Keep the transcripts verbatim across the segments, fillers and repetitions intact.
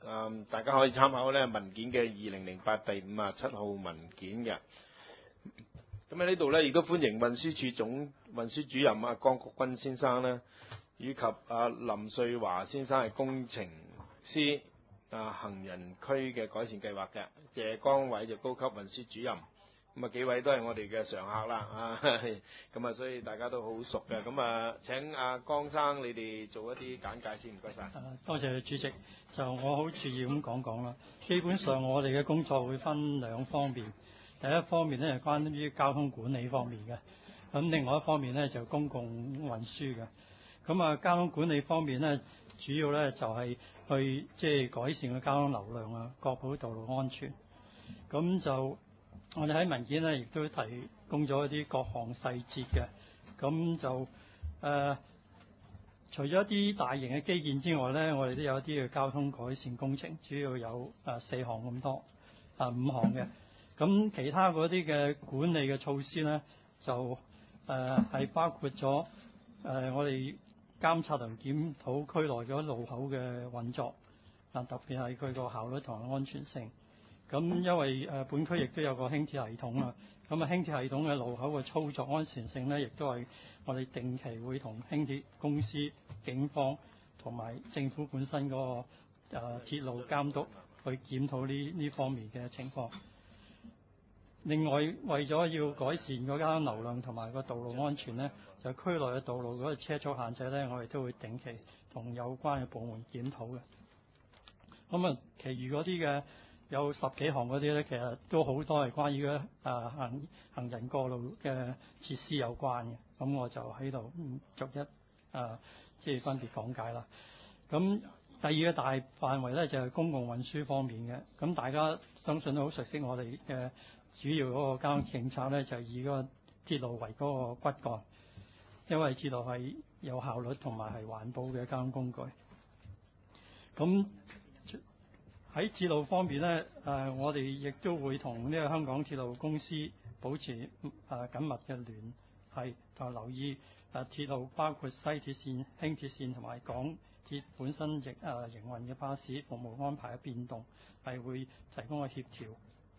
嗯，大家可以參考咧文件嘅二零零八第五十七號文件嘅。咁喺呢度咧，亦都歡迎運輸署總運輸主任啊江國軍先生咧，以及啊林瑞華先生係工程師啊行人區嘅改善計劃嘅，謝江偉就高級運輸主任。咁啊幾位都係我哋嘅常客啦，啊咁啊所以大家都好熟嘅。咁啊請阿江生你哋做一啲簡介先，唔該晒。 多謝主席。就我好注意咁講講啦。基本上我哋嘅工作會分兩方面，第一方面咧係關於交通管理方面嘅，咁另外一方面咧就公共運輸嘅。咁啊交通管理方面咧，主要咧就係去即係改善個交通流量啊，確保道路安全。咁就我哋喺文件咧，亦都提供咗一啲各項細節嘅。咁就誒、呃，除咗一啲大型嘅基建之外咧，我哋都有一啲嘅交通改善工程，主要有誒四項咁多，啊五項嘅。咁其他嗰啲嘅管理嘅措施咧，就誒係、呃、包括咗誒、呃、我哋監察同檢討區內嗰路口嘅運作，啊特別係佢個效率同安全性。咁因為誒、呃、本區亦都有個輕鐵系統啊，咁啊輕鐵系統嘅路口嘅操作安全性咧，亦都係我哋定期會同輕鐵公司、警方同埋政府本身嗰、那個誒、呃、鐵路監督去檢討呢呢方面嘅情況。另外，為咗要改善個交通流量同埋個道路安全咧，就區內嘅道路嗰個車速限制咧，我哋都會定期同有關嘅部門檢討嘅。咁啊，其餘嗰啲嘅有十幾項嗰啲咧，其實都好多係關於嘅啊行行人過路嘅設施有關嘅。咁我就喺度逐一啊即係分別講解啦。咁第二個大範圍咧就係、是、公共運輸方面嘅。咁大家相信都好熟悉我哋嘅主要嗰個交通政策咧，就係、是、以嗰個鐵路為嗰個骨幹，因為鐵路係有效率同埋係環保嘅交通工具。咁喺鐵路方面咧，誒、呃、我哋亦都會同呢個香港鐵路公司保持誒、呃、緊密嘅聯繫，同留意誒、呃、鐵路包括西鐵線、輕鐵線同埋港鐵本身亦誒營運嘅巴士服務安排嘅變動，係會提供個協調。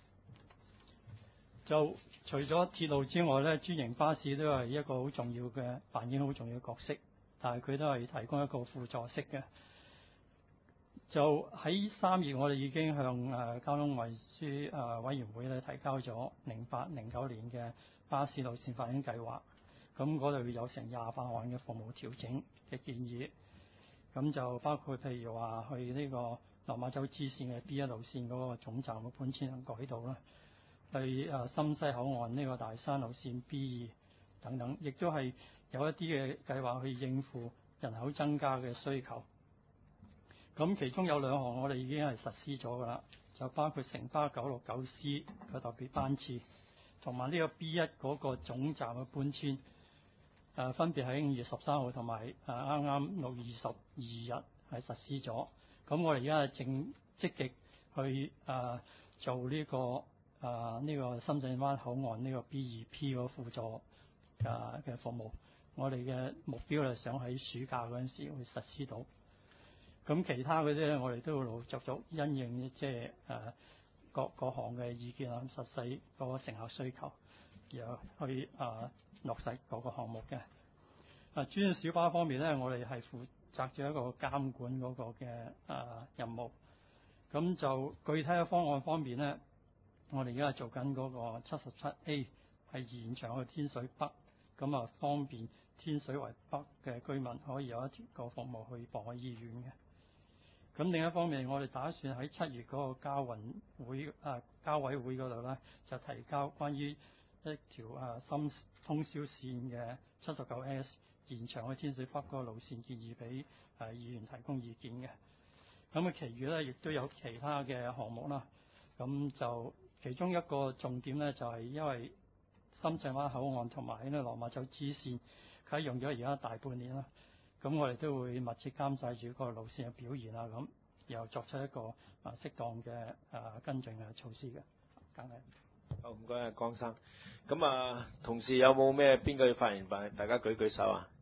就除咗鐵路之外咧，專營巴士都係一個好重要嘅扮演好重要嘅角色，但係佢都係提供一個輔助式嘅。就喺三月，我哋已經向誒、呃、交通運輸誒委員會咧提交咗零八零九年嘅巴士路線發展計劃。咁嗰度有成廿八項嘅服務調整嘅建議。咁就包括譬如話去呢個落馬洲支線嘅 B 一路線嗰個總站嘅搬遷同改道啦，去誒、呃、深西口岸呢個大山路線 B 二等等，亦都係有一啲嘅計劃去應付人口增加嘅需求。咁其中有兩項我哋已經係實施咗㗎啦，就包括城巴九六九 C 嘅特別班次，同埋呢個 B 一嗰個總站嘅搬遷，誒、呃、分別喺五月十三號同埋誒啱啱六月二十二日係實施咗。咁我哋而家係正積極去誒、呃、做呢、這個誒呢、呃這個深圳灣口岸呢個 B 二 P 嗰輔助誒嘅、呃、服務。我哋嘅目標係想喺暑假嗰陣時會實施到。咁其他嗰啲咧，我哋都會陸陸續續因應即係誒各各項嘅意見啊，實際嗰個乘客需求，然後去誒、呃、落實各個項目嘅。啊，專營小巴方面咧，我哋係負責住一個監管嗰個嘅誒、呃、任務。咁就具體嘅方案方面咧，我哋而家係做緊嗰個七十七 A 係延長去天水北，咁啊方便天水圍北嘅居民可以有一條個服務去博愛醫院嘅。咁另一方面，我哋打算喺七月嗰個交運會啊交委會嗰度咧，就提交關於一條啊深通宵線嘅七十九 S 延長去天水北嗰個路線建議俾誒議員提供意見嘅。咁啊，其餘咧亦都有其他嘅項目啦。咁就其中一個重點咧，就係、是、因為深圳灣口岸同埋呢個落馬洲支線啟用咗而家大半年啦。咁我哋都會密切監視住個路線嘅表現啊，咁然後作出一個啊適當嘅啊跟進嘅措施嘅。梗係好，唔該啊，江生。咁啊，同事有冇咩邊個要發言？大家舉舉手啊。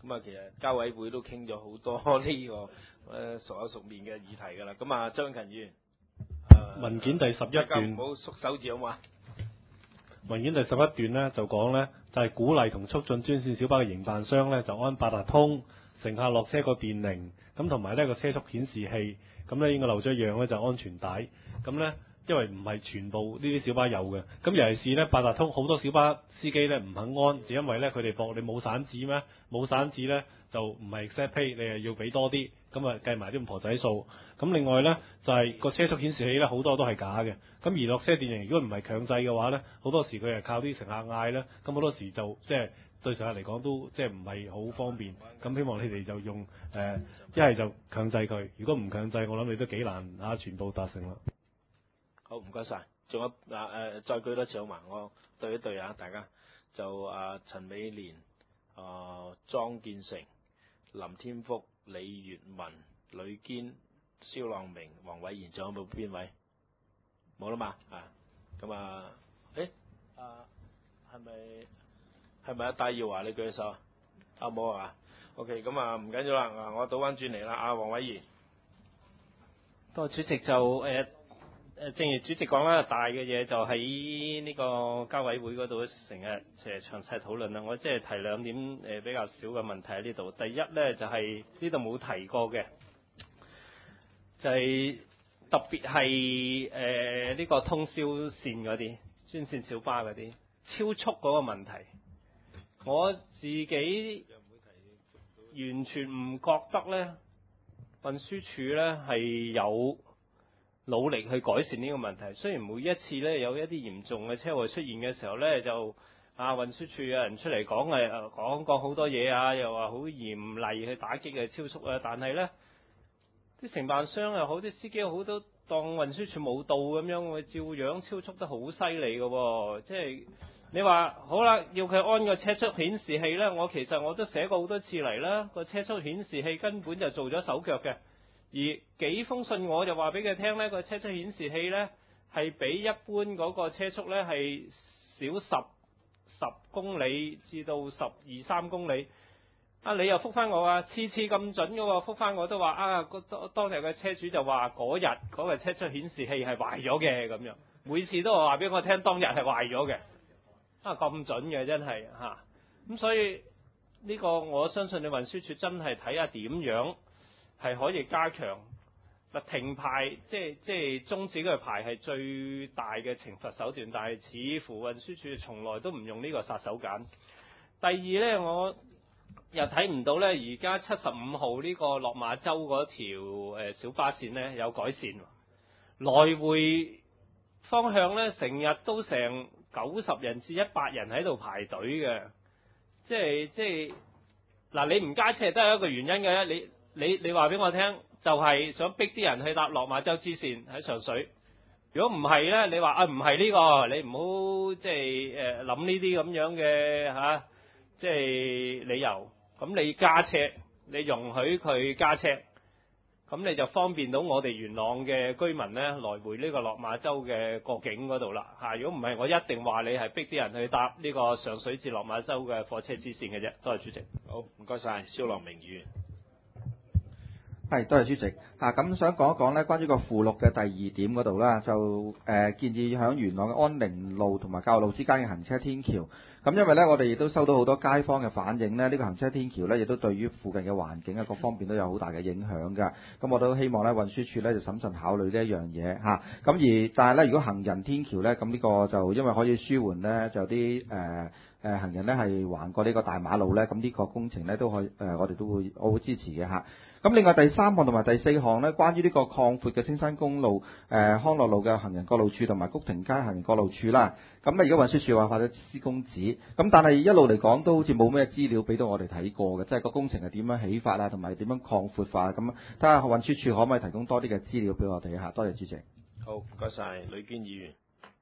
咁啊，其實交委會都傾咗好多呢、這個誒、呃、熟口熟面嘅議題㗎啦。咁啊，張勤議員，呃、 文件第十一段， 唔好縮手指好嘛？ 文件第十一段呢，就講呢，就係、是、鼓勵同促進專線小巴嘅營辦商呢，就安八達通，乘客落車個電鈴，咁同埋呢個車速顯示器，咁呢應該留咗一樣呢，就安全帶，咁呢，因為唔係全部呢啲小巴有嘅，咁尤其是呢，八達通好多小巴司機呢唔肯安，就因為呢，佢哋駁你冇散紙咩？冇散紙呢，就唔係 accept pay，你係要俾多啲，咁啊計埋啲五婆仔數。咁另外呢，就係、是、個車速顯示器呢，好多都係假嘅。咁而落車電鈴如果唔係強制嘅話呢，好多時佢係靠啲乘客嗌啦，咁好多時就即係對乘客嚟講都即係唔係好方便。咁希望你哋就用誒一係就強制佢，如果唔強制，我諗你都幾難啊全部達成啦。 好，唔該晒。仲有啊誒、呃，再舉多次好嘛？我對一對啊，大家就啊陳美蓮、啊莊建成、林天福、李月文、呂堅、蕭浪明、黃偉賢，仲有冇邊位？冇啦嘛啊，咁啊，誒啊係咪係咪阿戴耀華你舉手啊？啊冇啊 ，OK， 咁啊唔緊要啦，啊我倒翻轉嚟啦，阿黃偉賢。 多主席就誒誒，正如主席講啦，大嘅嘢就喺呢個交委會嗰度成日誒詳細討論啦。我即係提兩點誒比較少嘅問題喺呢度。第一咧就係呢度冇提過嘅，就係、是、特別係誒呢個通宵線嗰啲專線小巴嗰啲超速嗰個問題，我自己完全唔覺得咧。運輸署咧係有努力去改善呢個問題，雖然每一次咧有一啲嚴重嘅車禍出現嘅時候咧，就啊運輸署有人出嚟講誒講講好多嘢啊，又話好嚴厲去打擊嘅超速啊，但係咧啲承辦商又好，啲司機又好，都當運輸署冇到咁樣，會照樣超速得好犀利嘅喎，即係。你話好啦，要佢安個車速顯示器呢，我其實我都寫過好多次嚟啦。個車速顯示器根本就做咗手腳嘅，而幾封信我就話俾佢聽呢，個車速顯示器呢係比一般嗰個車速呢係少十十公里至到十二三公里。啊，你又覆翻我啊，次次咁準嘅喎，覆翻我都話啊，當日嘅車主就話嗰日嗰個車速顯示器係壞咗嘅咁樣，每次都話俾我聽當日係壞咗嘅。啊咁準嘅真係嚇，咁、啊、所以呢個我相信你運輸署真係睇下點樣係可以加強嗱，停牌，即係即係終止嘅牌係最大嘅懲罰手段，但係似乎運輸署從來都唔用呢個殺手鐧。第二呢，我又睇唔到呢，而家七十五號呢個落馬洲嗰條誒小巴線呢有改善，來回方向呢成日都成九十人至一百人喺度排隊嘅，即係即係嗱，你唔加車都係一個原因嘅。你你你話俾我聽，就係、是、想逼啲人去搭落馬洲支線喺上水。如果唔係咧，你話啊唔係呢個，你唔好即係誒諗呢啲咁樣嘅嚇、啊，即係理由。咁你加車，你容許佢加車。咁你就方便到我哋元朗嘅居民咧，來回呢個落馬洲嘅過境嗰度啦嚇。如果唔係，我一定話你係逼啲人去搭呢個上水至落馬洲嘅火車支線嘅啫。多謝主席。 好，唔該晒，蕭樂明議員。 係，多謝主席。啊，咁想講一講咧，關於個附錄嘅第二點嗰度啦，就誒、呃、建議響元朗嘅安寧路同埋教育路之間嘅行車天橋。咁因為咧，我哋亦都收到好多街坊嘅反映咧，呢、這個行車天橋咧，亦都對於附近嘅環境啊各方面都有好大嘅影響㗎。咁我都希望咧運輸署咧就審慎考慮呢一樣嘢嚇。咁而但係咧，如果行人天橋咧，咁呢個就因為可以舒緩咧，就有啲誒誒行人咧係橫過呢個大馬路咧，咁呢個工程咧都可以誒、呃，我哋都會我會支持嘅嚇。咁另外第三項同埋第四項呢，關於呢個擴闊嘅青山公路、誒、呃、康樂路嘅行人過路處同埋谷亭街行人過路處啦。咁啊，而家運輸署話發咗施工紙，咁但係一路嚟講都好似冇咩資料俾到我哋睇過嘅，即係個工程係點樣起法啊，同埋點樣擴闊法啊。咁睇下運輸署可唔可以提供多啲嘅資料俾我哋嚇？多謝主席。 好，唔該晒，呂堅議員。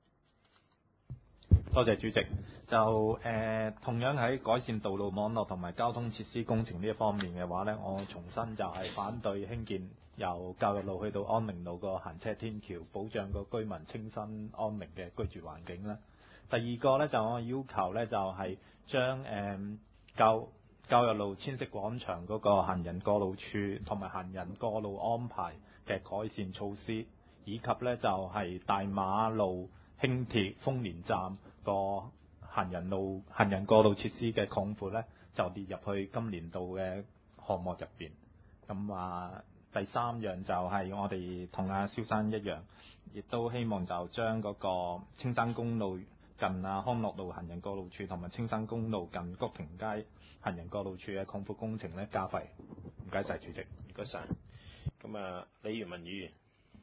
多謝主席。就誒、呃、同樣喺改善道路網絡同埋交通設施工程呢一方面嘅話呢，我重申就係反對興建由教育路去到安寧路個行車天橋，保障個居民清新安寧嘅居住環境啦。第二個呢，就我要求呢，就係將誒教教育路千色廣場嗰個行人過路處同埋行人過路安排嘅改善措施，以及呢就係、是、大馬路輕鐵豐年站個行人路行人過路設施嘅擴闊呢，就列入去今年度嘅項目入邊。咁啊，第三樣就係我哋同阿蕭生一樣，亦都希望就將嗰個青山公路近啊康樂路行人過路處同埋青山公路近谷亭街行人過路處嘅擴闊工程呢加快。唔該晒，主席。 唔該晒。咁啊，李元文議員。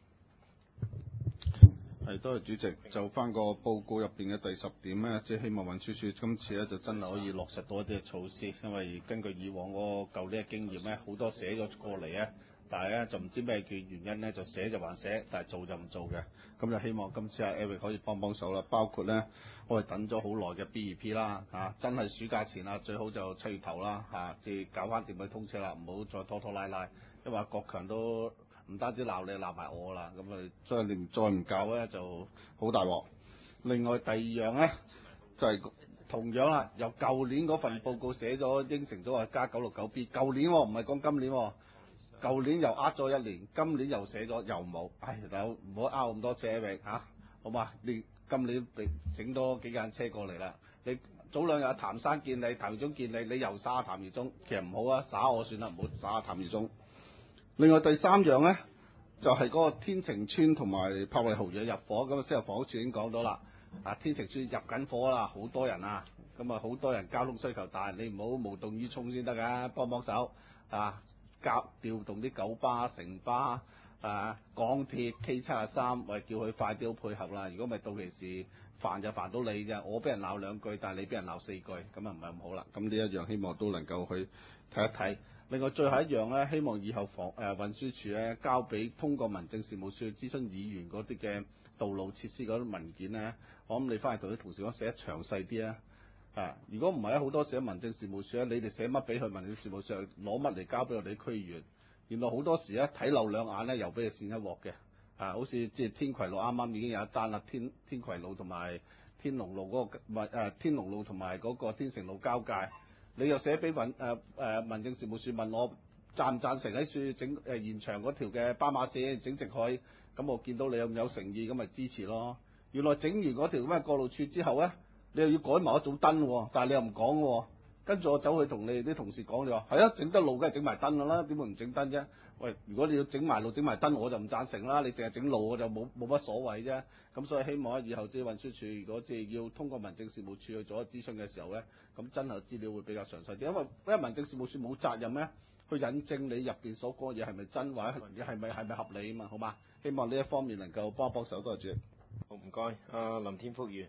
係，多謝主席。就翻個報告入邊嘅第十點咧，即係希望運輸署今次咧就真係可以落實到一啲嘅措施，因為根據以往嗰個舊年嘅經驗咧，好多寫咗過嚟咧，但係咧就唔知咩叫原因咧，就寫就還寫，但係做就唔做嘅。咁就希望今次阿 Eric 可以幫幫手啦，包括咧我哋等咗好耐嘅 B 二 P 啦，嚇、啊、真係暑假前啊，最好就七月頭啦，嚇即係搞翻掂佢通車啦，唔好再拖拖拉拉，因為阿國強都唔單止鬧你，鬧埋我啦，咁啊，所以你再唔搞咧就好大鑊。另外第二樣咧就係、是、同樣啦，由舊年嗰份報告寫咗應承咗話加九六九 B， 舊年唔係講今年、哦，舊年又呃咗一年，今年又寫咗又冇，唉，大佬唔好拗咁多車域嚇，好嘛？你今年整多幾架車過嚟啦，你早兩日譚生見你，譚耀宗見你，你又耍譚耀宗，其實唔好啊，耍我算啦，唔好耍譚耀宗。另外第三樣咧，就係、是、嗰個天晴邨同埋柏麗豪苑入伙，咁啊，先頭房屋署已經講到啦。啊，天晴邨入緊伙啦，好多人啊，咁啊好多人交通需求大，你唔好無動於衷先得㗎，幫幫手啊，夾調動啲九巴、城巴、啊港鐵 K 七十三，喂叫佢快啲配合啦。如果咪到期時煩就煩到你啫，我俾人鬧兩句，但係你俾人鬧四句，咁啊唔係咁好啦。咁呢一樣希望都能夠去睇一睇。另外最後一樣咧，希望以後房誒、呃、運輸署咧交俾通過民政事務處去諮詢議員嗰啲嘅道路設施嗰啲文件咧，我諗你翻去同啲同事講寫得詳細啲啊！啊，如果唔係咧，好多時喺民政事務處咧，你哋寫乜俾佢民政事務處，攞乜嚟交俾我哋啲區議員，原來好多時咧睇漏兩眼咧，又俾佢扇一鑊嘅。啊，好似即係天葵路啱啱已經有一單啦，天天葵路同埋天龍路嗰、那個、呃、天龍路同埋嗰個天成路交界。你又寫俾民誒誒民政事務處問我贊唔贊成喺處整誒延長嗰條嘅斑馬線整直去，咁我見到你有唔有誠意，咁咪支持咯。原來整完嗰條咩過路處之後咧，你又要改埋一組燈喎，但係你又唔講喎。跟住我走去同你啲同事講，你話係啊，整得路梗係整埋燈㗎啦，點會唔整燈啫？喂，如果你要整埋路整埋燈，我就唔贊成啦。你淨係整路我就冇冇乜所謂啫。咁所以希望以後即係運輸署，如果即係要通過民政事務處去做一諮詢嘅時候咧，咁真係資料會比較詳細啲，因為因為民政事務處冇責任咧去引證你入邊所講嘅嘢係咪真，或者係咪係咪合理啊嘛，好嘛？希望呢一方面能夠幫一幫手，多謝主席。 好，唔該，阿林天福議員。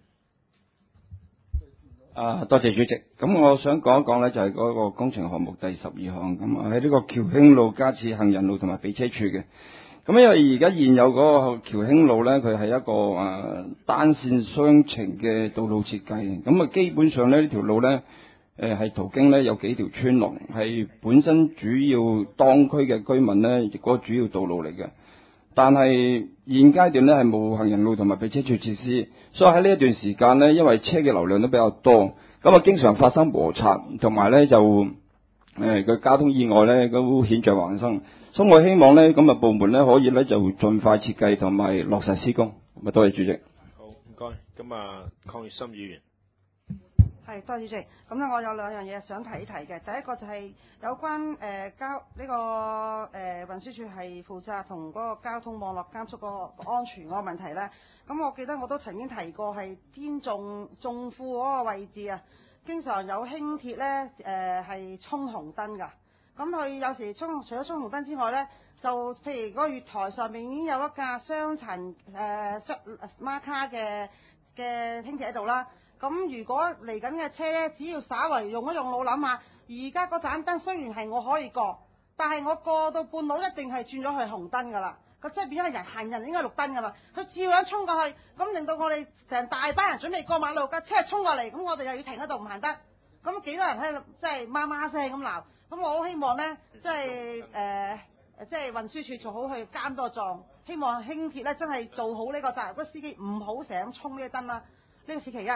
啊，多謝主席。咁我想講一講咧，就係嗰個工程項目第十二項，咁啊喺呢個僑興路加設行人路同埋避車處嘅。咁因為而家現有嗰個僑興路咧，佢係一個誒、啊、單線雙程嘅道路設計。咁啊，基本上咧呢條路咧，誒係途經咧有幾條村落，係本身主要當區嘅居民咧，亦嗰個主要道路嚟嘅。但係現階段咧係冇行人路同埋避車處設施，所以喺呢一段時間咧，因為車嘅流量都比較多，咁啊經常發生摩擦，同埋咧就誒個、呃、交通意外咧都顯著橫生。所以我希望咧咁啊部門咧可以咧就盡快設計同埋落實施工。咁啊多謝主席。 好，唔該。咁啊，鄺月心議員。 係，多謝主席。咁咧，我有兩樣嘢想提一提嘅。第一個就係有關誒、呃、交呢、這個誒、呃、運輸署係負責同嗰個交通網絡監測個安全嗰個問題咧。咁我記得我都曾經提過係天縱縱富嗰個位置啊，經常有輕鐵咧誒係衝紅燈㗎。咁佢有時衝除咗衝紅燈之外咧，就譬如嗰個月台上面已經有一架雙層誒雙 Smart 卡嘅嘅輕鐵喺度啦。咁如果嚟緊嘅車咧，只要稍為用一用腦諗下，而家嗰盞燈雖然係我可以過，但係我過到半路一定係轉咗去紅燈㗎啦。個即係變咗係人行人應該綠燈㗎嘛，佢照樣衝過去，咁令到我哋成大班人準備過馬路架車衝過嚟，咁我哋又要停喺度唔行得，咁幾多人喺度即係媽媽聲咁鬧，咁我好希望咧，即係誒即係運輸署做好去監多狀，希望輕鐵咧真係做好呢個責任，嗰司機唔好成日咁衝呢啲燈啦，呢個是其一。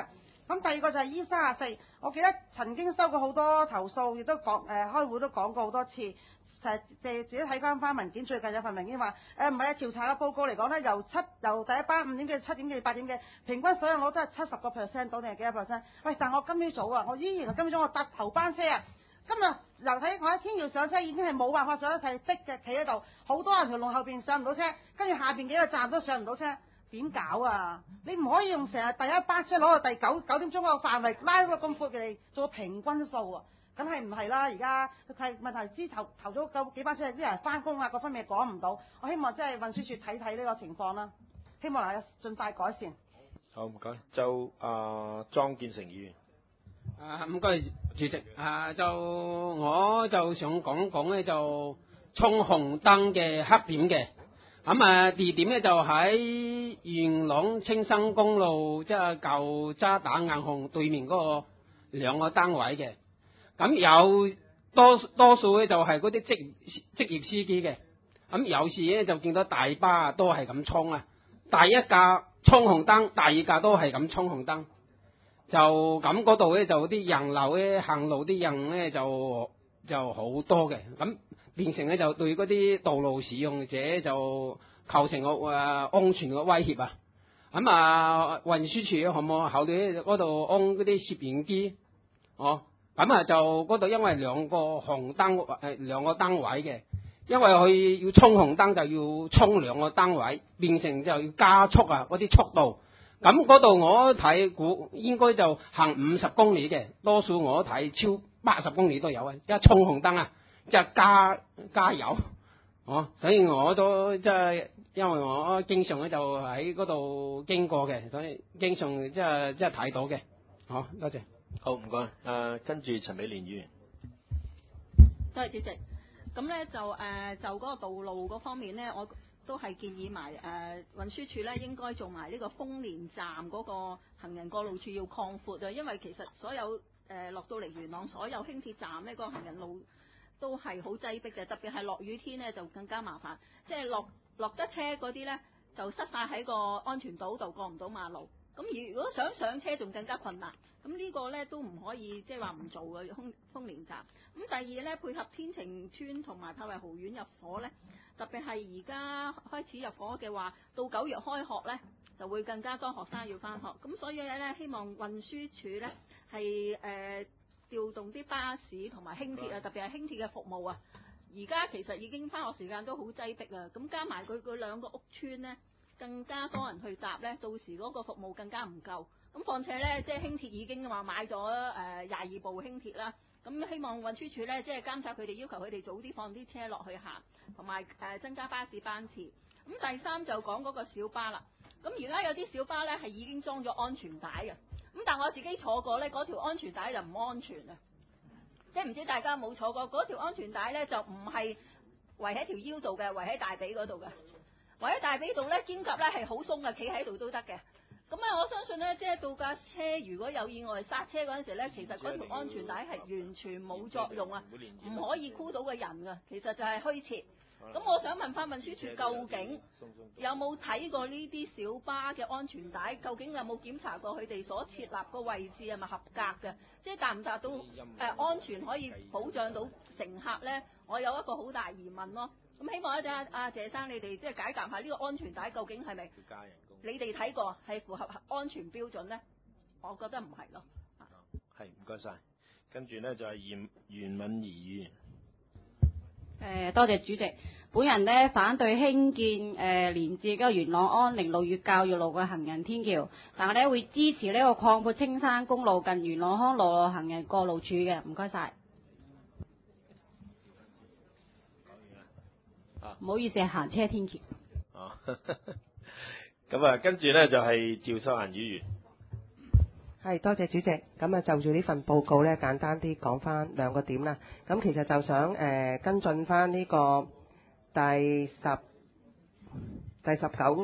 咁第二個就係 E 三十四，我記得曾經收過好多投訴，亦都講誒、呃、開會都講過好多次。誒自己睇翻翻文件，最近有份文件話誒唔係啊，調查嘅報告嚟講咧，由七由第一班五點幾、七點幾、八點幾，平均所有我都係七十個 percent 到定係幾多 percent？喂，但我今朝早啊，我依然係今朝早我搭頭班車啊，今日由睇我喺天橋上車已經係冇辦法上得，係逼嘅企喺度，好多人條龍後邊上唔到車，跟住下邊幾個站都上唔到車。點搞啊？你唔可以用成日第一班車攞到第九九點鐘嗰個範圍拉個咁闊嘅嚟做平均數啊！梗係唔係啦？而家係問題之頭頭咗夠幾班車，啲人翻工啊，各方面講唔到。我希望即係運輸署睇睇呢個情況啦，希望能夠盡快改善。 好，唔該。就啊莊建成議員。 啊，唔該主席。啊，就我就想講講咧，就衝紅燈嘅黑點嘅。咁啊，地點咧就喺元朗青山公路，即係舊渣打銀行對面嗰個兩個單位嘅。咁有多多數咧就係嗰啲職職業司機嘅。咁有時咧就見到大巴都係咁衝啊，第一架衝紅燈，第二架都係咁衝紅燈。就咁嗰度咧就啲人流咧行路啲人咧就就好多嘅。咁變成咧就對嗰啲道路使用者就構成個誒安全嘅威脅啊！咁啊運輸署可唔可以考慮嗰度安嗰啲攝影機？哦，咁啊就嗰度因為兩個紅燈誒兩個單位嘅，因為佢要衝紅燈就要衝兩個單位，變成就要加速啊嗰啲速度。咁嗰度我睇估應該就行五十公里嘅，多數我睇超八十公里都有啊！一衝紅燈啊！即係加加油，哦，所以我都即係因為我經常咧就喺嗰度經過嘅，所以經常即係即係睇到嘅。好，多謝。 好，唔該。誒，跟住陳美蓮議員。 多謝主席。咁咧就誒、呃、就嗰個道路嗰方面咧，我都係建議埋誒、呃、運輸署咧應該做埋呢個豐年站嗰個行人過路處要擴闊啊，因為其實所有誒、呃、落到嚟元朗所有輕鐵站咧、嗰個行人路都係好擠迫嘅，特別係落雨天咧就更加麻煩，即係落落得車嗰啲咧就塞晒喺個安全島度過唔到馬路。咁如果想上車仲更加困難，咁呢個咧都唔可以即係話唔做嘅豐豐年站。咁第二咧配合天晴邨同埋柏麗豪苑入伙咧，特別係而家開始入伙嘅話，到九月開學咧就會更加多學生要返學。咁所以咧希望運輸署咧係誒調動啲巴士同埋輕鐵啊，特別係輕鐵嘅服務啊。而家其實已經返學時間都好擠迫啊，咁加埋佢嗰兩個屋邨咧，更加多人去搭咧，到時嗰個服務更加唔夠。咁況且咧，即係輕鐵已經話買咗誒廿二部輕鐵啦。咁希望運輸署咧，即係監察佢哋，要求佢哋早啲放啲車落去行，同埋誒增加巴士班次。咁第三就講嗰個小巴啦。咁而家有啲小巴咧係已經裝咗安全帶嘅，咁但我自己坐過咧，嗰條安全帶就唔安全啊！即係唔知大家有冇坐過嗰條安全帶咧，就唔係圍喺條腰度嘅，圍喺大髀嗰度嘅，圍喺大髀度咧肩胛咧係好鬆嘅，企喺度都得嘅。咁啊，我相信咧，即係到架車如果有意外剎車嗰陣時咧，其實嗰條安全帶係完全冇作用啊，唔可以箍到個人㗎，其實就係虛設。咁我想問翻運輸署，究竟有冇睇過呢啲小巴嘅安全帶？究竟有冇檢查過佢哋所設立個位置係咪合格嘅？即係達唔達到誒、呃、安全可以保障到乘客咧？我有一個好大疑問咯。咁希望一陣阿阿謝生你哋即係解答下呢個安全帶究竟係咪你哋睇過係符合安全標準咧？我覺得唔係咯。 係，唔該晒。跟住咧就係袁袁敏儀議員。 誒，多謝主席。本人呢反對興建誒、呃、連接嗰個元朗安寧路與教育路嘅行人天橋，但係呢會支持呢個擴闊青山公路近元朗康路行人過路處嘅。唔該晒。唔好意思，係行車天橋。 哦，咁啊，跟住呢就係趙秀蘭議員。 係，多謝主席。咁啊，就住呢份報告呢，簡單啲講翻兩個點啦。咁其實就想誒、呃、跟進翻呢個第十第十九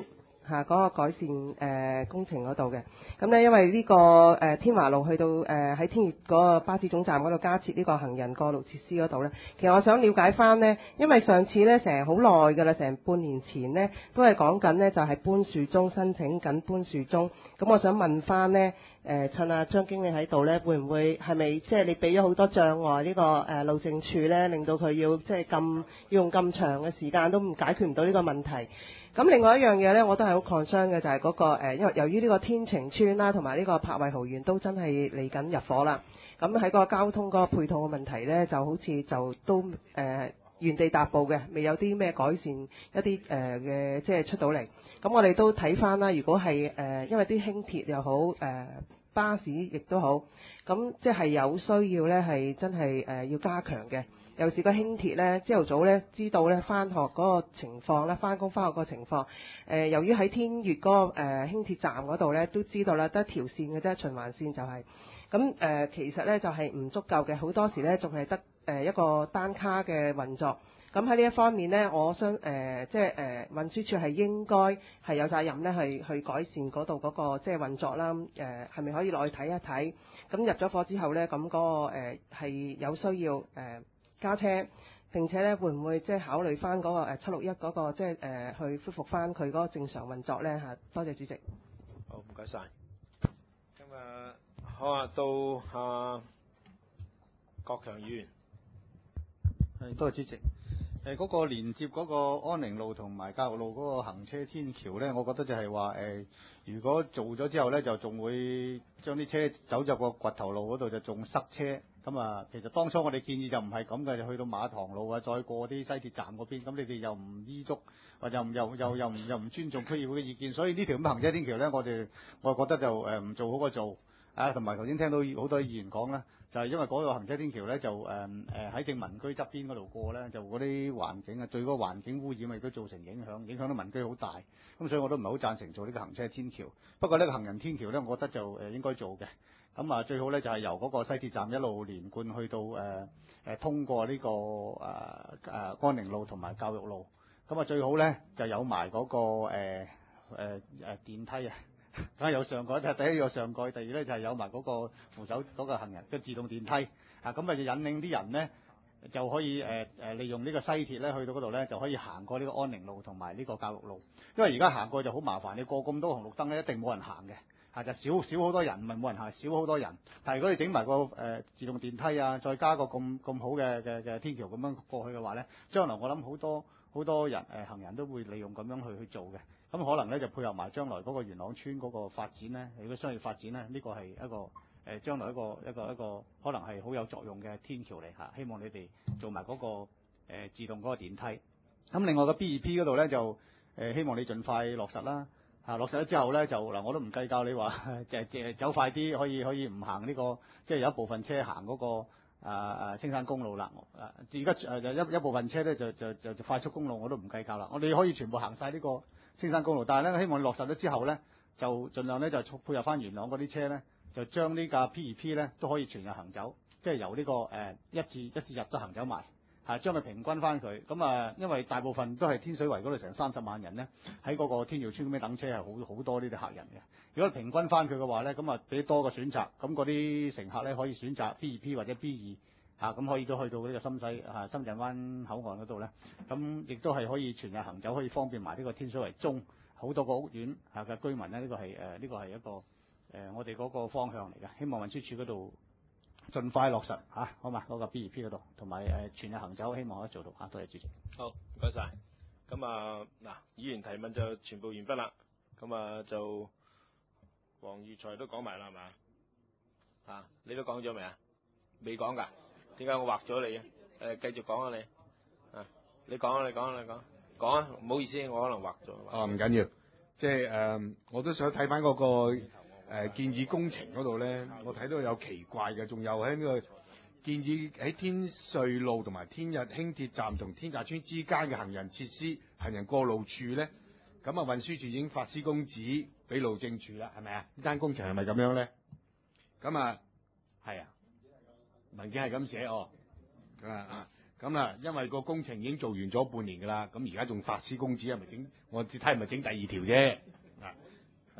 嚇嗰、個改善誒、呃、工程嗰度嘅。咁咧因為呢、呢個誒、呃、天華路去到誒喺、呃、天悅嗰個巴士總站嗰度加設呢個行人過路設施嗰度咧，其實我想了解翻呢，因為上次咧成好耐㗎啦，成半年前呢都係講緊呢，就係搬樹中申請緊搬樹中，咁我想問翻呢，誒、呃、趁阿張經理喺度咧，會唔會係咪即係你俾咗好多障礙呢、呢個誒、呃、路政署咧，令到佢要即係咁要用咁長嘅時間都唔解決唔到呢個問題？咁另外一樣嘢咧，我都係好 concern 嘅，就係、是、嗰、那個、呃、因為由於呢個天晴村啦，同埋呢個柏惠豪園都真係嚟緊入伙啦。咁喺個交通嗰個配套嘅問題咧，就好似就都誒、呃、原地踏步嘅，未有啲咩改善一啲誒嘅即係出到嚟。咁我哋都睇翻啦，如果係誒、呃、因為啲輕鐵又好誒、呃、巴士亦都好，咁即係有需要咧，係真係誒、呃、要加強嘅。尤其是個輕鐵咧，朝頭早咧知道咧翻學嗰個情況咧，翻工翻學嗰個情況。誒、呃，由於喺天悅嗰、那個誒、呃、輕鐵站嗰度咧，都知道啦，得一條線嘅啫，循環線就係、是。咁誒、呃，其實咧就係、是、唔足夠嘅，好多時咧仲係得誒一個單卡嘅運作。咁喺呢一方面咧，我相誒、呃、即係誒、呃、運輸署係應該係有責任咧，去去改善嗰度嗰個即係運作啦。誒係咪可以落去睇一睇？咁入咗貨之後咧，咁嗰、那個誒係、呃、有需要誒。呃加車，並且咧會唔會即係考慮翻嗰個七六一嗰個即係誒去恢復翻佢嗰個正常運作咧嚇？多謝主席。 好，唔該晒。咁啊，好啊，到啊郭強議員。 係，多謝主席。誒嗰個連接嗰個安寧路同埋教育路嗰個行車天橋咧，我覺得就係話誒，如果做咗之後咧，就仲會將啲車走入個掘頭路嗰度，就仲塞車。咁啊，其實當初我哋建議就唔係咁嘅，就去到馬塘路啊，再過啲西鐵站嗰邊。咁你哋又唔依足，或者又又又又唔又唔尊重區議會嘅意見，所以呢條咁嘅行車天橋咧，我哋我覺得就誒唔做好過做啊。同埋頭先聽到好多議員講啦，就係因為嗰個行車天橋咧就誒誒喺正民居側邊嗰度過咧，就嗰啲環境啊，對嗰個環境污染亦都造成影響，影響到民居好大。咁所以我都唔係好贊成做呢個行車天橋。不過呢個行人天橋咧，我覺得就誒應該做嘅。咁啊，最好咧就係由嗰個西鐵站一路連貫去到誒誒、呃、通過呢、這個誒誒、呃、安寧路同埋教育路。咁啊，最好咧就有埋嗰、那個誒誒誒電梯啊，梗係有上蓋，第一有上蓋，第二咧就係有埋嗰個扶手嗰個行人嘅自動電梯啊。咁啊，就引領啲人咧就可以誒誒、呃、利用呢個西鐵咧去到嗰度咧就可以行過呢個安寧路同埋呢個教育路。因為而家行過就好麻煩，你過咁多紅綠燈咧，一定冇人行嘅。係就少少好多人，唔係冇人行，少好多人。但係如果你整埋個誒、呃、自動電梯啊，再加個咁咁好嘅嘅嘅天橋咁樣過去嘅話咧，將來我諗好多好多人誒、呃、行人都會利用咁樣去去做嘅。咁可能咧就配合埋將來嗰個元朗村嗰個發展咧，如果商業發展咧，呢、這個係一個誒、呃、將來一個一個一個可能係好有作用嘅天橋嚟嚇。希望你哋做埋嗰、那個、呃、自動嗰個電梯。咁另外個 B 二 P 嗰度咧就誒、呃、希望你盡快落實啦。啊，落實咗之後咧，就嗱我都唔計較你話，即係即係走快啲，可以可以唔行呢個，即係有一部分車行嗰個啊啊青山公路啦。啊，而家誒一一部分車咧就就就就快速公路我都唔計較啦。我哋可以全部行晒呢個青山公路，但係咧希望你落實咗之後咧，就盡量咧就配合翻元朗嗰啲車咧，就將呢架 P 二 P 咧都可以全日行走，即係由呢個誒一至一至日都行走埋。係將佢平均翻佢，咁啊，因為大部分都係天水圍嗰度成三十萬人咧，喺嗰個天耀村咁樣等車係好好多呢啲客人嘅。如果平均翻佢嘅話咧，咁啊俾多個選擇，咁嗰啲乘客咧可以選擇 P 二 P 或者 B 二嚇，咁可以都去到呢個深西啊深圳灣口岸嗰度咧，咁亦都係可以全日行走，可以方便埋呢個天水圍中好多個屋苑嚇嘅居民咧。呢、呢個係誒呢個係一個誒、呃、我哋嗰個方向嚟嘅，希望運輸署嗰度盡快落實嚇、啊，好嘛？嗰、嗰個 B 二 P 嗰度，同埋誒全日行走，希望可以做到嚇。多謝主席。 好，唔該晒。咁啊嗱，議員提問就全部完畢啦。咁啊就黃裕財都講埋啦，係嘛？啊，你都講咗未啊？未講㗎？點解我畫咗你啊？誒，繼續講啊你。啊，你講啊，你講啊，你講。講啊，唔好意思，我可能畫咗。 啊，唔緊要，即係誒、呃，我都想睇翻嗰個。誒、呃、建議工程嗰度咧，我睇到有奇怪嘅，仲有喺呢個建議喺天瑞路同埋天日輕鐵站同天澤村之間嘅行人設施、行人過路處咧，咁啊運輸署已經發施公紙俾路政署啦，係咪啊？呢單工程係咪咁樣咧？咁啊係啊，文件係咁寫哦，啊啊咁啊，因為個工程已經做完咗半年㗎啦，咁而家仲發施公紙係咪整？我睇係咪整第二條啫？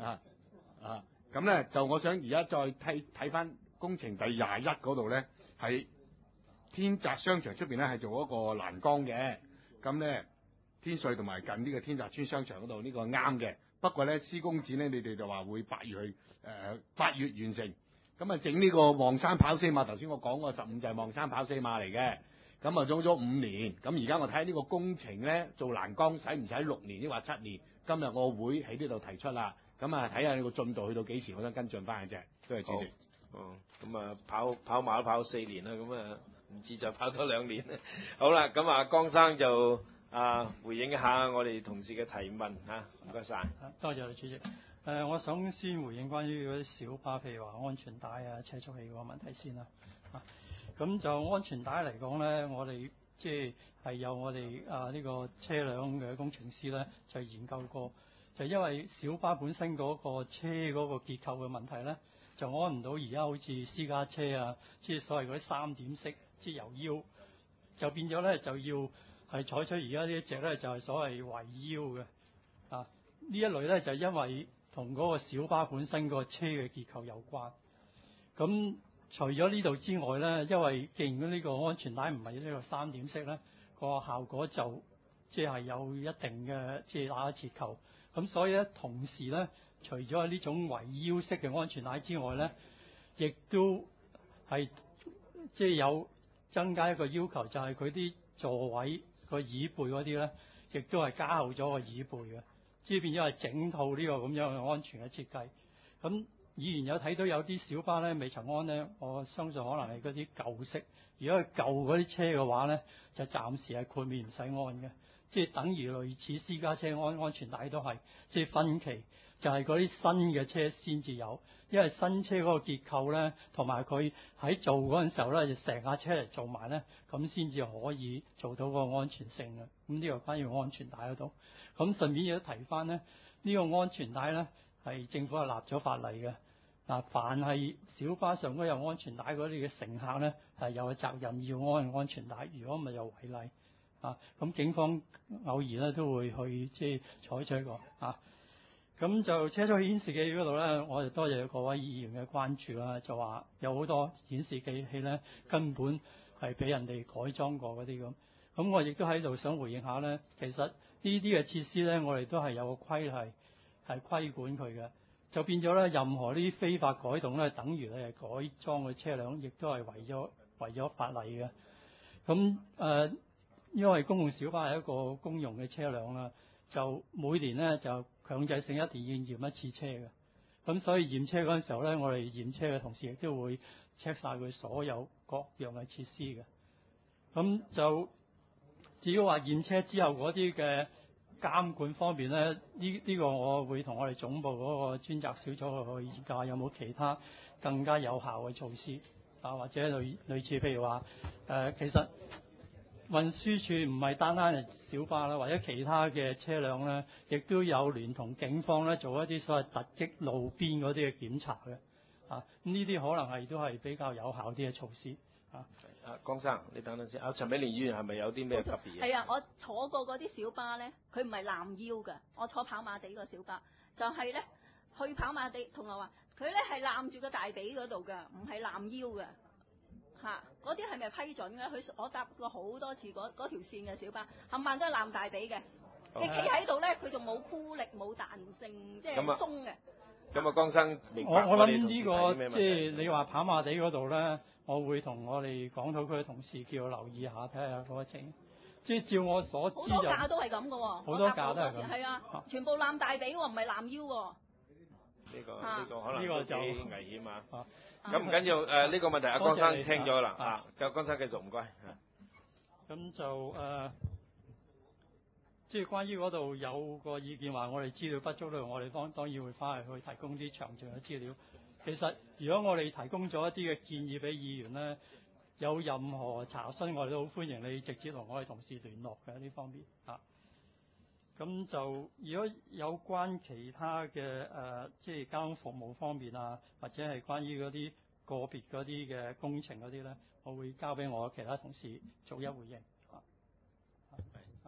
啊啊！咁咧就我想而家再睇睇翻工程第廿一嗰度咧，係天澤商場出邊咧係做一個欄杆嘅，咁咧天瑞同埋近呢個天澤村商場嗰度呢個啱嘅。不過咧施工展咧，你哋就話會八月去誒八月完成，咁啊整呢個望山跑四馬，頭先我講過十五就係望山跑四馬嚟嘅。咁啊做咗五年，咁而家我睇下呢個工程咧做欄杆使唔使六年抑或七年？今日我會喺呢度提出啦，咁啊睇下呢個進度去到幾時，我想跟進翻嘅啫。多謝主席。 哦，咁啊跑跑馬都跑咗四年啦，咁啊唔知就跑多兩年。好啦，咁啊江生就啊回應一下我哋同事嘅提問嚇，唔該晒。 多謝你主席。誒、呃，我想先回應關於嗰啲小巴，譬如話安全帶啊、車速器嗰個問題先啦。啊咁就安全帶嚟講咧，我哋即係係有我哋啊呢、這個車輛嘅工程師咧，就研究過，就因為小巴本身嗰個車嗰個結構嘅問題咧，就安唔到而家好似私家車啊，即係所謂嗰啲三點式，即係由腰，就變咗咧就要係採取而家呢一隻咧就係、是、所謂圍腰嘅啊呢一類咧就因為同嗰個小巴本身個車嘅結構有關，咁。除咗呢度之外咧，因為既然呢個安全帶唔係呢個三點式咧，個效果就即係有一定嘅即係打折扣。咁所以咧，同時咧，除咗呢種圍腰式嘅安全帶之外咧，亦都係即係有增加一個要求，就係佢啲座位個椅背嗰啲咧，亦都係加厚咗個椅背嘅，即係變咗係整套呢個咁樣嘅安全嘅設計。咁議員有睇到有啲小巴咧未曾安咧，我相信可能係嗰啲舊式。如果係舊嗰啲車嘅話咧，就暫時係豁免唔使安嘅，即係等於類似私家車安安全帶都係，即係分期，就係嗰啲新嘅車先至有，因為新車嗰個結構咧，同埋佢喺做嗰陣時候咧，就成架車嚟做埋咧，咁先至可以做到個安全性嘅。咁呢個關於安全帶嗰度，咁順便亦都提翻咧，呢個安全帶咧。係政府係立咗法例嘅，嗱，凡係小巴上嗰有安全帶嗰啲嘅乘客咧，係有責任要安安全帶，如果唔係有違例啊。咁警方偶然咧都會去即係採取個啊。咁就車速顯示器嗰度咧，我哋多謝各位議員嘅關注啦，就話有好多顯示器器咧根本係俾人哋改裝過嗰啲咁。咁我亦都喺度想回應下咧，其實呢啲嘅設施咧，我哋都係有個規例。係規管佢嘅，就變咗咧，任何呢啲非法改動咧，等於咧係改裝嘅車輛，亦都係違咗違咗法例嘅。咁誒、呃，因為公共小巴係一個公用嘅車輛啦，就每年咧就強制性一定要驗一次車嘅。咁所以驗車嗰陣時候咧，我哋驗車嘅同事亦都會 check 晒佢所有各樣嘅設施嘅。咁就至於話驗車之後嗰啲嘅監管方面咧，呢呢、呢個我會同我哋總部嗰個專責小組去研究有冇其他更加有效嘅措施啊，或者類類似譬如話誒、呃，其實運輸署唔係單單係小巴啦，或者其他嘅車輛咧，亦都有聯同警方咧做一啲所謂突擊路邊嗰啲嘅檢查嘅啊，咁呢啲可能係都係比較有效啲嘅措施。啊， 啊江生，你等等先。啊，陳美蓮議員係咪有啲咩特別嘢？ 係啊，我坐過嗰啲小巴咧，佢唔係攬腰嘅。我坐跑馬地個小巴，就係、是、咧去跑馬地銅鑼灣，佢咧係攬住個大髀嗰度㗎，唔係攬腰嘅。嚇、啊，嗰啲係咪批准嘅？佢我搭過好多次嗰嗰條線嘅小巴，冚唪唥都係攬大髀嘅。你企喺度咧，佢就冇箍力、冇彈性，即係鬆嘅。 咁啊，江生明白我我諗呢、這個即係、就是、你話跑馬地嗰度咧。我會同我哋港島區嘅同事叫留意下，睇下嗰個情。即係照我所知就好多架都係咁嘅喎， 好多架都係咁。 係啊，啊全部攬大髀喎，唔係攬腰喎。 呢、這個呢、這個可能呢個就幾危險啊！咁唔緊要，誒、呃、呢、這個問題阿江生聽咗啦，啊，就江生繼續唔該。 咁就誒，即、呃、係、就是、關於嗰度有個意見話，我哋資料不足咧，我哋當當然會翻去去提供啲詳盡嘅資料。其實，如果我哋提供咗一啲嘅建議俾議員咧，有任何查詢，我哋都好歡迎你直接同我哋同事聯絡嘅呢方面啊。咁就如果有關其他嘅誒、呃，即係交通服務方面啊，或者係關於嗰啲個別嗰啲嘅工程嗰啲咧，我會交俾我其他同事逐一回應啊。 係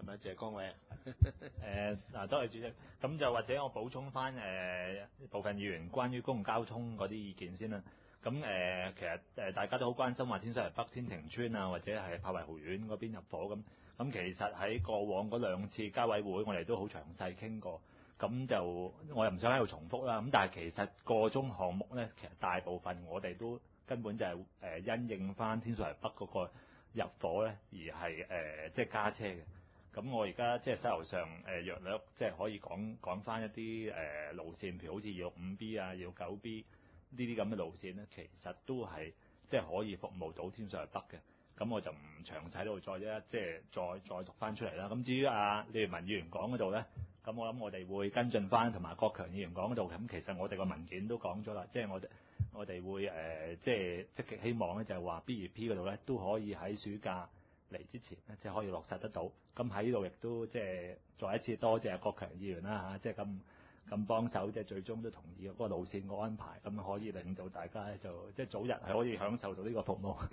咪謝光偉啊？ 誒嗱，多謝主席。咁就或者我補充翻誒、呃、部分議員關於公共交通嗰啲意見先啦。咁誒、呃、其實誒、呃、大家都好關心話天水圍北天晴邨啊，或者係柏維豪苑嗰邊入伙咁。咁其實喺過往嗰兩次交委會，我哋都好詳細傾過。咁就我又唔想喺度重複啦。咁但係其實個中項目咧，其實大部分我哋都根本就係、是、誒、呃、因應翻天水圍北嗰個入伙咧，而係誒即係加車嘅。咁我而家即係手頭上誒約略即係可以講講翻一啲誒、呃、路線，譬如好似二六五 B 啊、二六九 B 呢啲咁嘅路線咧，其實都係即係可以服務到天水圍北嘅。咁我就唔詳細喺度再一即係再再讀翻出嚟啦。咁至於啊李元文議員講嗰度咧，咁我諗我哋會跟進翻，同埋郭強議員講嗰度，咁其實我哋個文件都講咗啦，即係我哋我哋會誒、呃、即係積極希望咧，就係話 B 二 P 嗰度咧都可以喺暑假嚟之前咧，即係可以落實得到。咁喺呢度亦都即係再一次多謝郭強議員啦嚇，即係咁咁幫手，即係最終都同意嗰個路線個安排，咁可以令到大家咧就即係早日係可以享受到呢個服務。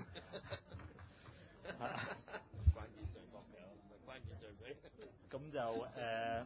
關鍵在國強，唔係關鍵在佢。咁就誒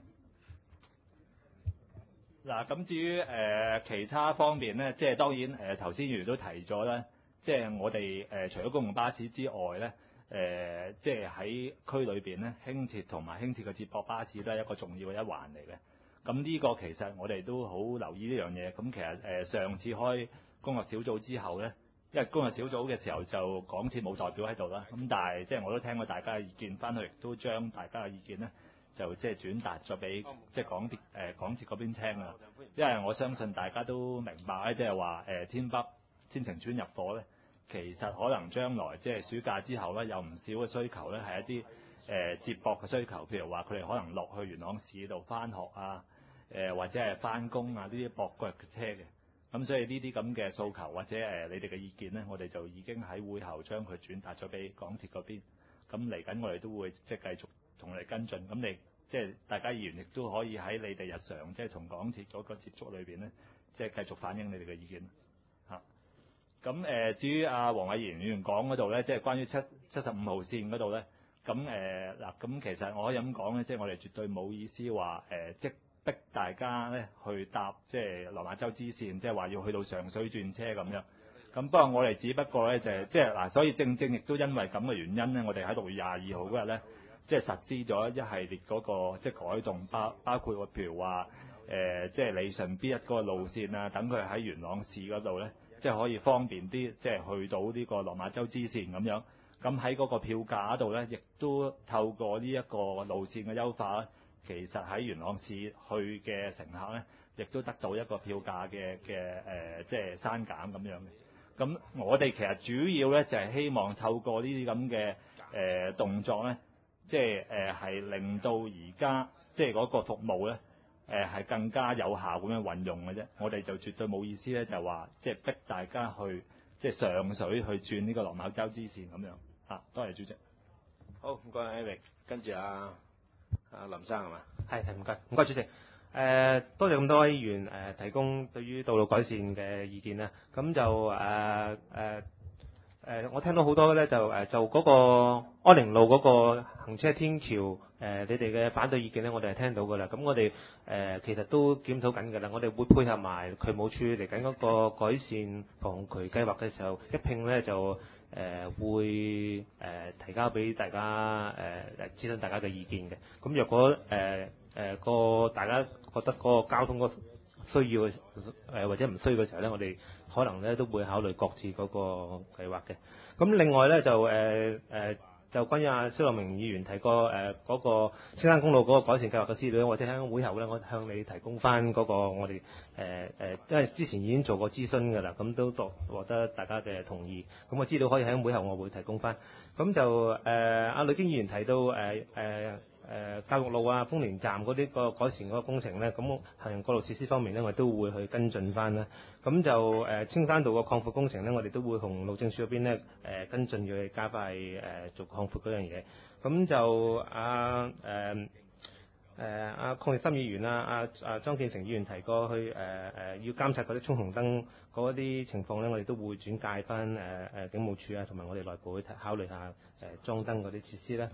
嗱，咁、呃、至於誒、呃、其他方面咧，即係當然誒頭先議員都提咗啦，即係我哋誒、呃、除咗公共巴士之外咧。誒、呃，即係喺區裏邊咧，輕鐵同埋輕鐵嘅接駁巴士都係一個重要嘅一環嚟嘅。咁呢個其實我哋都好留意呢樣嘢。咁其實誒、呃、上次開工作小組之後咧，因為工作小組嘅時候就港鐵冇代表喺度啦。咁但係即係我都聽過大家嘅意見，翻去亦都將大家嘅意見咧就即係轉達咗俾即係港鐵誒、呃、港鐵嗰邊聽啦。因為我相信大家都明白咧，即係話誒天北天晴邨入伙咧。其實可能將來即係暑假之後咧，有唔少嘅需求咧，係一啲誒、呃、接駁嘅需求，譬如話佢哋可能落去元朗市度翻學啊，誒、呃、或者係翻工啊呢啲駁腳車嘅。咁所以呢啲咁嘅訴求或者誒、呃、你哋嘅意見咧，我哋就已經喺會後將佢轉達咗俾港鐵嗰邊。咁嚟緊我哋都會即係繼續同你哋跟進。咁你即係大家議員亦都可以喺你哋日常即係同港鐵嗰個接觸裏邊咧，即係繼續反映你哋嘅意見。咁誒、呃，至於阿黃偉賢議員講嗰度咧，即係關於七七十五號線嗰度咧，咁誒嗱，咁、呃、其實我可以咁講咧，即係我哋絕對冇意思話誒、呃，即逼大家咧去搭即係落馬洲支線，即係話要去到上水轉車咁樣。咁不過我哋只不過咧就係即係嗱，所以正正亦都因為咁嘅原因咧，我哋喺六月廿二號嗰日咧，即係實施咗一系列嗰、那個即係改動，包包括譬如話誒、呃，即係理順 B 一嗰個路線啊，等佢喺元朗市嗰度咧。即係可以方便啲，即係去到呢個落馬洲支線咁樣。咁喺嗰個票價度咧，亦都透過呢一個路線嘅優化咧，其實喺元朗市去嘅乘客咧，亦都得到一個票價嘅嘅誒，即係刪減咁樣嘅。咁我哋其實主要咧就係、是、希望透過呢啲咁嘅誒動作咧，即係誒係令到而家即係嗰個服務咧。誒係、呃、更加有效咁樣運用嘅啫，我哋就絕對冇意思咧，就係話即係逼大家去即係上水去轉呢個落馬洲支線咁樣啊。多謝主席。 好，唔該 Eric， 跟住阿阿林生係嘛？ 係係唔該，唔該主席。誒、呃、多謝咁多位議員誒、呃、提供對於道路改善嘅意見啦。咁就誒誒誒，我聽到好多咧就誒、呃、就嗰個安寧路嗰個行車天橋。誒、呃，你哋嘅反對意見咧，我哋係聽到㗎啦。咁我哋誒、呃、其實都檢討緊㗎啦。我哋會配合埋渠務署嚟緊嗰個改善防洪渠計劃嘅時候，一併咧就誒、呃、會誒、呃、提交俾大家誒誒、呃、諮詢大家嘅意見嘅。咁若果誒誒個大家覺得嗰個交通個需要誒、呃、或者唔需要嘅時候咧，我哋可能咧都會考慮各自嗰個計劃嘅。咁另外咧就誒誒。呃呃就關於阿蕭樂明議員提過誒嗰、呃那個青山公路嗰個改善計劃嘅資料，或者喺會後咧，我向你提供翻嗰個我哋誒誒，因為之前已經做過諮詢㗎啦，咁都獲獲得大家嘅同意，咁個資料可以喺會後我會提供翻。咁就誒阿呂經議員提到誒誒。呃呃誒教育路啊、豐年站嗰啲個改善嗰個工程咧，咁行人過路設施方面咧，我哋都會去跟進翻啦。咁就誒、呃、青山道個擴闊工程咧，我哋都會同路政署嗰邊咧誒跟進佢加快誒、呃、做擴闊嗰樣嘢。咁就阿誒誒阿鄺奕森議員啊、阿阿張建成議員提過去誒誒、呃、要監察嗰啲衝紅燈嗰啲情況咧，我哋都會轉介翻誒誒警務處啊，同埋我哋內部去考慮下誒裝燈嗰啲設施啦。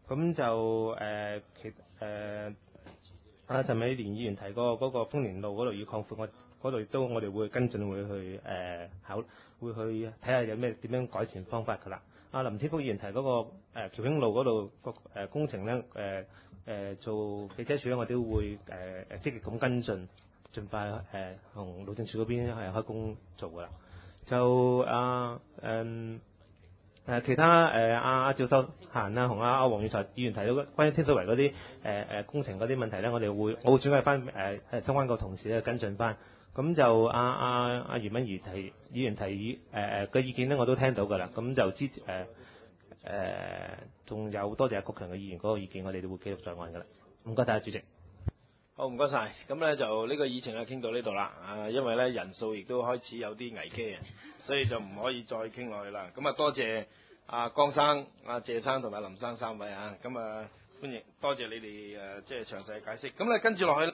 咁就誒其誒阿陳美蓮議員提過嗰個豐年路嗰度要擴闊，我嗰度亦都我哋會跟進，會去誒、呃、考，會去睇下有咩點樣改善方法㗎啦。阿林天福議員提嗰、那個誒僑興路嗰度個誒工程咧，誒、呃、誒、呃、做汽車處咧，我都會誒誒、呃、積極咁跟進，盡快誒同路政署嗰邊係開工做㗎啦。就啊誒誒其他誒阿阿趙秀嫻啊，同阿阿黃遠才議員提到關於天水圍嗰啲誒誒工程嗰啲問題咧，我哋會我會轉介翻誒誒相關個同事咧跟進翻。咁就阿阿阿余敏儀提議員提議誒誒嘅意見咧，我都聽到㗎啦。咁就支誒誒仲有多謝阿國強嘅議員嗰個意見，我哋都會記錄在案㗎啦。唔該晒主席。 好，唔該晒。咁咧就呢個議程啊傾到呢度啦。啊，因為咧人數亦都開始有啲危機啊，所以就唔可以再傾落去啦。咁啊，多謝阿江生、阿謝生同埋林生三位啊。咁啊，歡迎多謝你哋誒即係詳細嘅解釋。咁咧跟住落去。